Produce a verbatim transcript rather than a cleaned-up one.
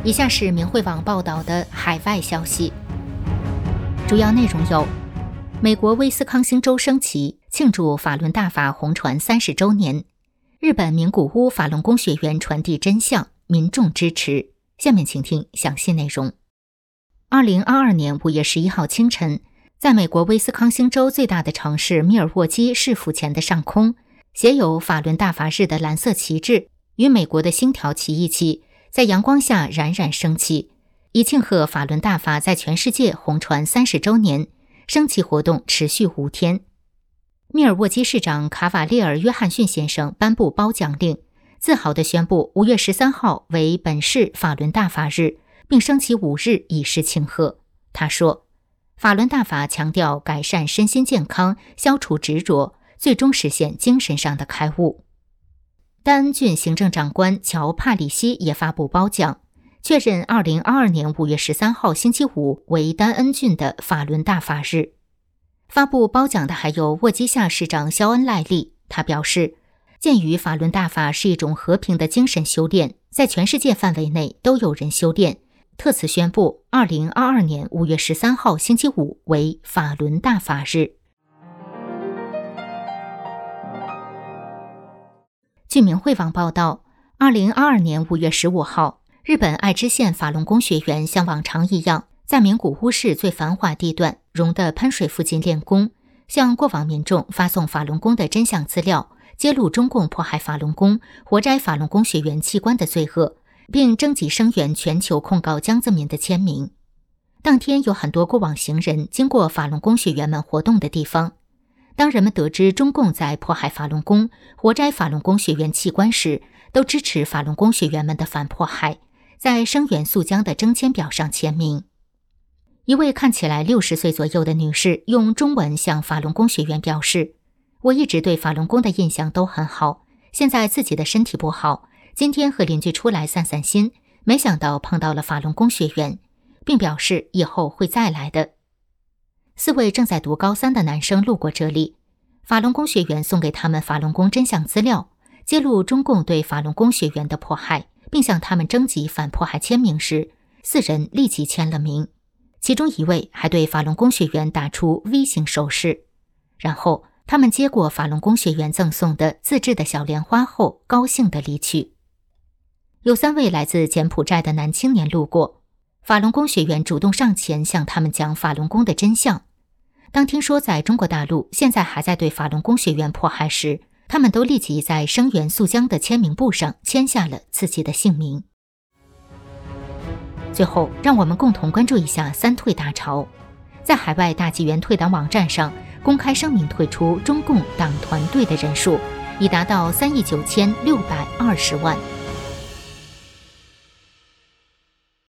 以下是明慧网报道的海外消息，主要内容有：美国威斯康星州升旗庆祝法轮大法红传三十周年；日本名古屋法轮功学员传递真相，民众支持。下面请听详细内容。二零二二年五月十一号清晨，在美国威斯康星州最大的城市密尔沃基市府前的上空，写有法轮大法日的蓝色旗帜与美国的星条旗一起在阳光下冉冉升起，以庆贺法轮大法在全世界红传三十周年。升旗活动持续五天。密尔沃基市长卡瓦列尔·约翰逊先生颁布褒奖令，自豪地宣布五月十三号为本市法轮大法日，并升旗五日以示庆贺。他说，法轮大法强调改善身心健康，消除执着，最终实现精神上的开悟。丹恩郡行政长官乔·帕里西也发布褒奖，确认二零二二年五月十三号星期五为丹恩郡的法轮大法日。发布褒奖的还有沃基夏市长肖恩·赖利，他表示，鉴于法轮大法是一种和平的精神修炼，在全世界范围内都有人修炼，特此宣布二零二二年五月十三号星期五为法轮大法日。据明慧网报道，二零二二年五月十五号，日本爱知县法轮功学员像往常一样，在名古屋市最繁华地段荣的喷水附近练功，向过往民众发送法轮功的真相资料，揭露中共迫害法轮功、活摘法轮功学员器官的罪恶，并征集声援全球控告江泽民的签名。当天有很多过往行人经过法轮功学员们活动的地方，当人们得知中共在迫害法轮功、活摘法轮功学员器官时，都支持法轮功学员们的反迫害，在声援肃江的征签表上签名。一位看起来六十岁左右的女士用中文向法轮功学员表示，我一直对法轮功的印象都很好，现在自己的身体不好，今天和邻居出来散散心，没想到碰到了法轮功学员，并表示以后会再来的。四位正在读高三的男生路过这里，法轮功学员送给他们法轮功真相资料，揭露中共对法轮功学员的迫害，并向他们征集反迫害签名时，四人立即签了名，其中一位还对法轮功学员打出 V 型手势。然后他们接过法轮功学员赠送的自制的小莲花后，高兴地离去。有三位来自柬埔寨的男青年路过，法轮功学员主动上前向他们讲法轮功的真相。当听说在中国大陆现在还在对法轮功学员迫害时，他们都立即在声援肃江的签名簿上签下了自己的姓名。最后，让我们共同关注一下三退大潮。在海外大纪元退党网站上公开声明退出中共党团队的人数已达到三亿九千六百二十万。